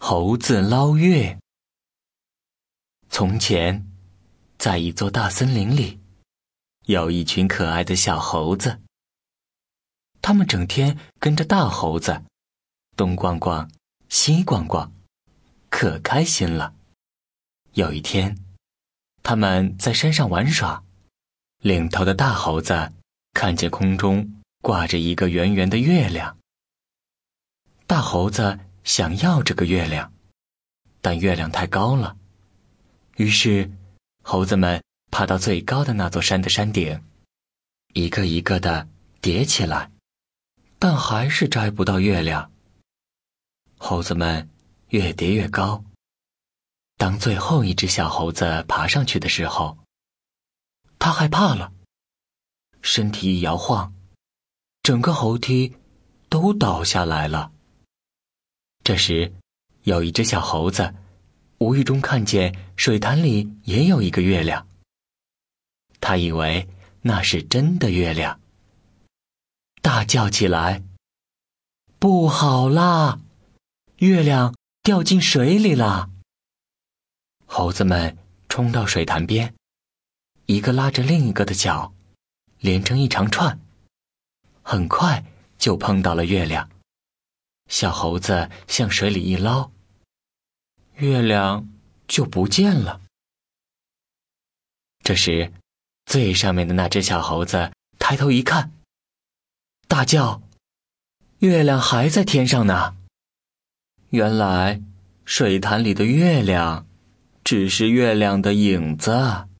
猴子捞月。从前，在一座大森林里，有一群可爱的小猴子。它们整天跟着大猴子，东逛逛，西逛逛，可开心了。有一天，他们在山上玩耍，领头的大猴子看见空中挂着一个圆圆的月亮。大猴子想要这个月亮，但月亮太高了，于是猴子们爬到最高的那座山的山顶，一个一个的叠起来，但还是摘不到月亮。猴子们越叠越高，当最后一只小猴子爬上去的时候，它害怕了，身体一摇晃，整个猴梯都倒下来了。这时，有一只小猴子无意中看见水潭里也有一个月亮，他以为那是真的月亮，大叫起来：不好啦，月亮掉进水里了！猴子们冲到水潭边，一个拉着另一个的脚，连成一长串，很快就碰到了月亮。小猴子向水里一捞，月亮就不见了。这时，最上面的那只小猴子抬头一看，大叫：月亮还在天上呢！原来水潭里的月亮只是月亮的影子。